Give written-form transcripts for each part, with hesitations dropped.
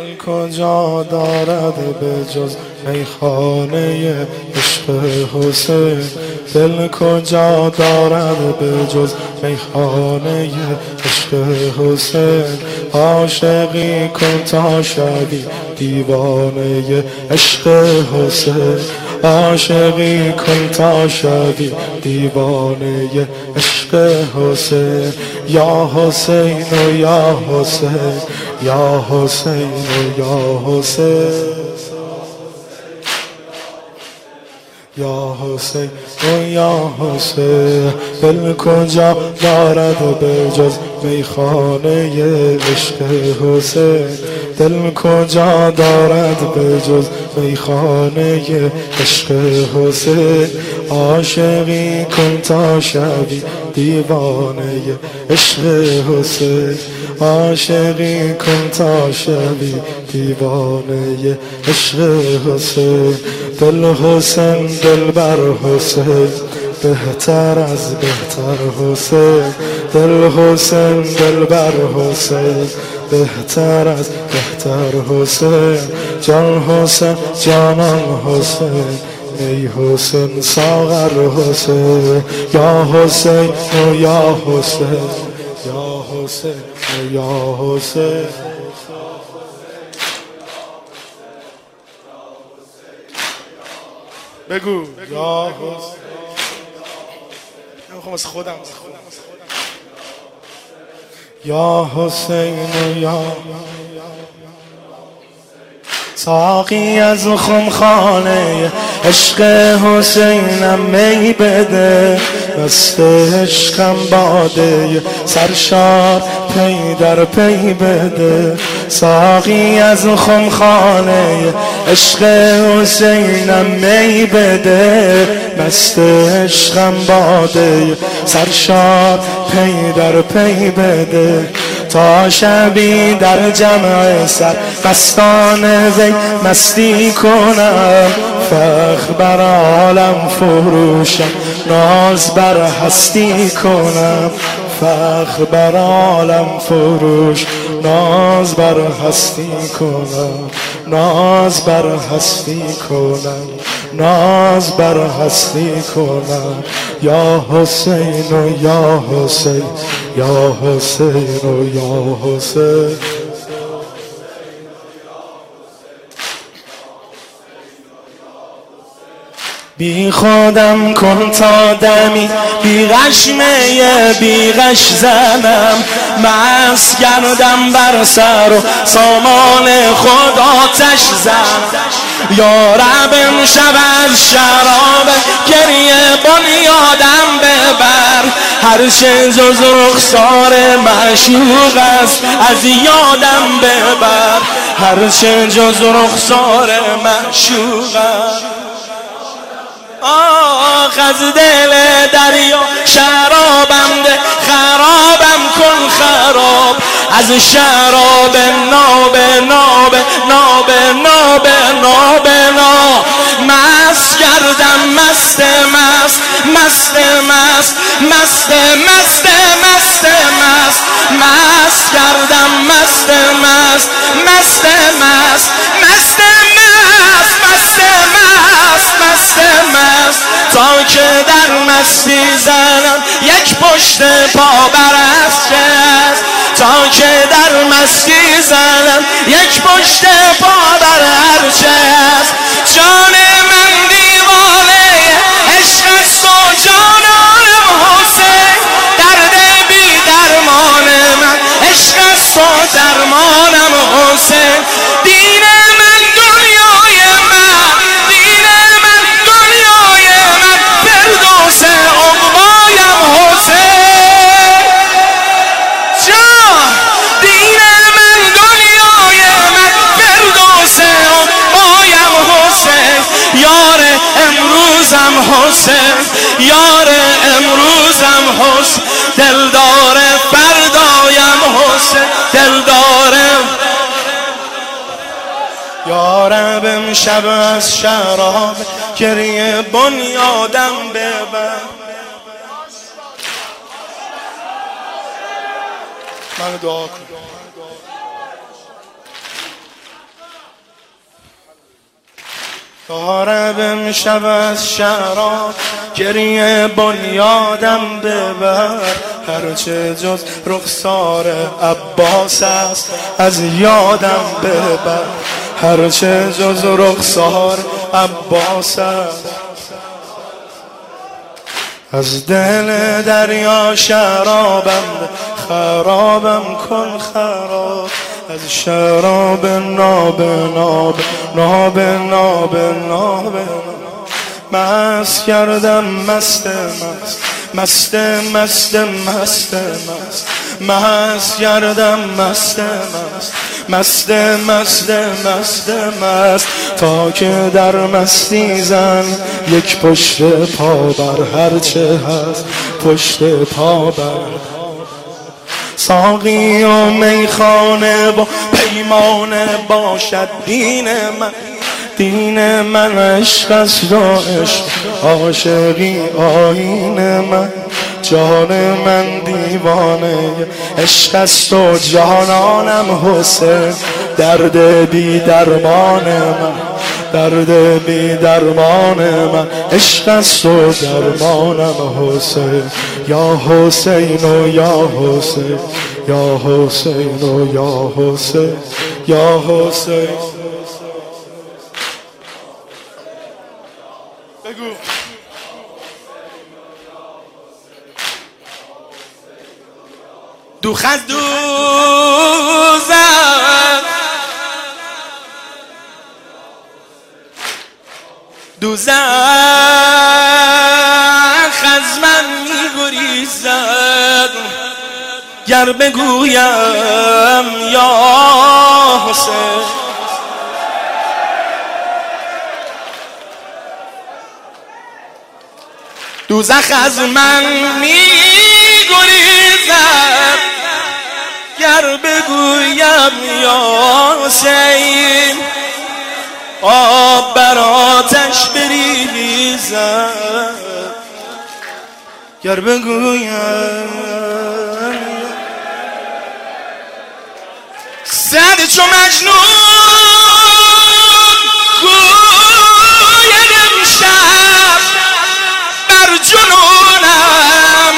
دل کجا دارد به جز میخانه عشق حسین؟ دل کجا دارد به جز میخانه عشق حسین؟ عاشقی کن تا شوی دیوانه عشق حسین. عاشقی کن تا شوی دیوانه عشق حسین. یا حسین و یا حسین، یا حسین و یا حسین، یا حسین و یا حسین. دل کجا دارد به جز میخانه عشق حسین؟ دل کجا دارد به جز میخانه عشق حسین؟ عاشقی کن تا شوی دیوانه عشق حسین. عاشقی کن تا شوی دیوانه عشق حسین. دل حسین دل بر حسین، بهتر از بهتر حسین. دل حسین دل بر حسین، بهتر از بهتر حسین. جان حسین جانان حسین، ای حسین ساغر حسین. یا حسین و یا حسین، یا حسین و یا حسین. بگو یا حسین. نمیخوام از خودم. یا حسین و یا ساقی از خمخانه عشق حسینم می بده. مست عشقم باده سرشار پی در پی بده. ساقی از خمخانه عشق حسینم می بده. مست عشقم باده سرشار پی در پی بده. تا شبی در جمع سر قصدان وی مستی کنم. فخر بر عالم فروشم ناز بر هستی کنم. فخر بر عالم فروش ناز بر هستی کنم. ناز بر هستی کنم. ناز بر هستی کنم. یا حسین و یا حسین، یا حسین و یا حسین. بی خودم کن تا دمی بی غشمه بی غش زنم. مست گردم بر سر و سامان خود آتش زن. یا رب امشب از شراب گریه بنیادم ببر. هر چه جز رخسار معشوق است از یادم ببر. هر چه جز رخسار معشوق است. آخ از دل دریا شرابم ده، خرابم کن خراب. از شراب ناب ناب ناب ناب ناب ناب. مست گردم مست مست مست مست مست مست مست مست. مست گردم مست مست مست مست مست مست مست مست مست. تا که در مستی زنم یک پشت پا بر است. تا که در مستی زنم یک پشت پا بر است. جان من دیوانه عشق است و جانانم حسین. درد بی درمان من عشق است و درمانم حسین. دین من دنیای من، دین من دنیای من. فردوس عقبایم حسین. جان دین من دنیای من، فردوس عقبایم حسین. یار امروزم حسین، یار امروزم حسین. دلدار فردایم حسین، دلدار. یا رب امشب از شراب گریه بنیادم ببر. منو دعا کن. یارب امشب از شراب گریه بنیادم ببر، هرچه جز رخسار عباس است از یادم ببر، هرچه جز رخسار عباس است. از دل دریا شرابم خرابم کن خراب، از شراب ناب ناب ناب ناب ناب مست کردم مست مست مست مست مست مست کردم مست مست مست مست مست تا که در مستی زن یک پشت پا بر هرچه هست پشت پا بر. ساقی و میخانه و پیمانه باشد دین من، دین من عشق است و عشق عاشقی آیین من، جان من دیوانه عشق است و جانانم حسین، درد بی درمان من، درد بی درمان من عشق است و درمانم حسین، یا حسین و یا حسین، یا حسین و یا حسین، یا حسین. بگو دوخ از دوزخ دوزخ از من می‌گریزد، گر بگویم یا حسین. دوزخ از من می‌گریزد، گر بگویم یا حسین. آب بر آتش بریزد، گر بگویم صد چو مجنون گوید امشب بر جنونم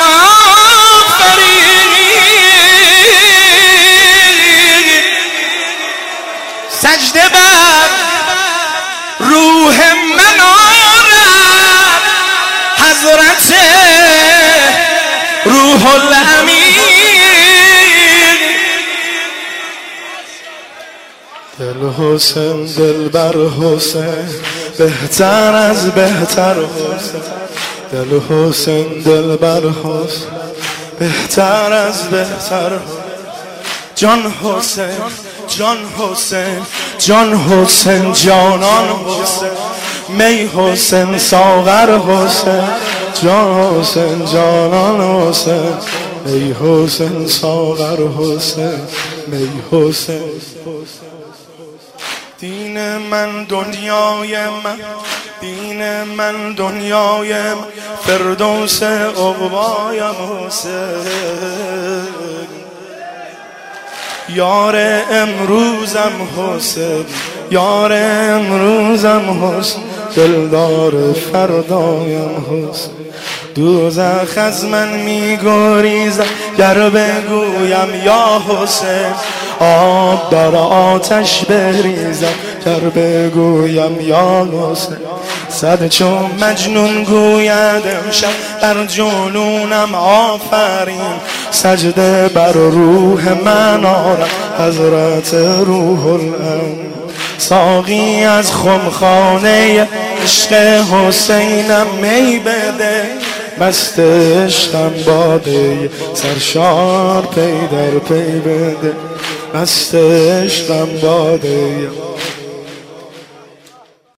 آفرین، سجده بر روح من آرد حضرت روح الامین. دل حسین دل بر حسین بهتر از بهتر حسین، دل حسین دل بر حسین بهتر از بهتر. جان حسین جان حسین جان حسین جانان حسین، می حسین ساغر حسین، جان حسین جانان حسین، می حسین ساغر حسین، می حسین. دین من دنیای من، دین من دنیای من، فردوس عقبایم حسین، یار امروزم حسین، یار امروزم حسین، دلدار فردایم حسین. دوزخ از من می‌گریزد، گر بگویم یا حسین. آب در آتش بریزد، گر بگویم یا حسین. صد چون مجنون گوید امشب بر جنونم آفرین، سجده بر روح من آرد حضرت روح الامین. ساقی از خمخانه عشق حسینم می بده، مست عشقم باده سرشار پی در پی بده، مست عشقم باده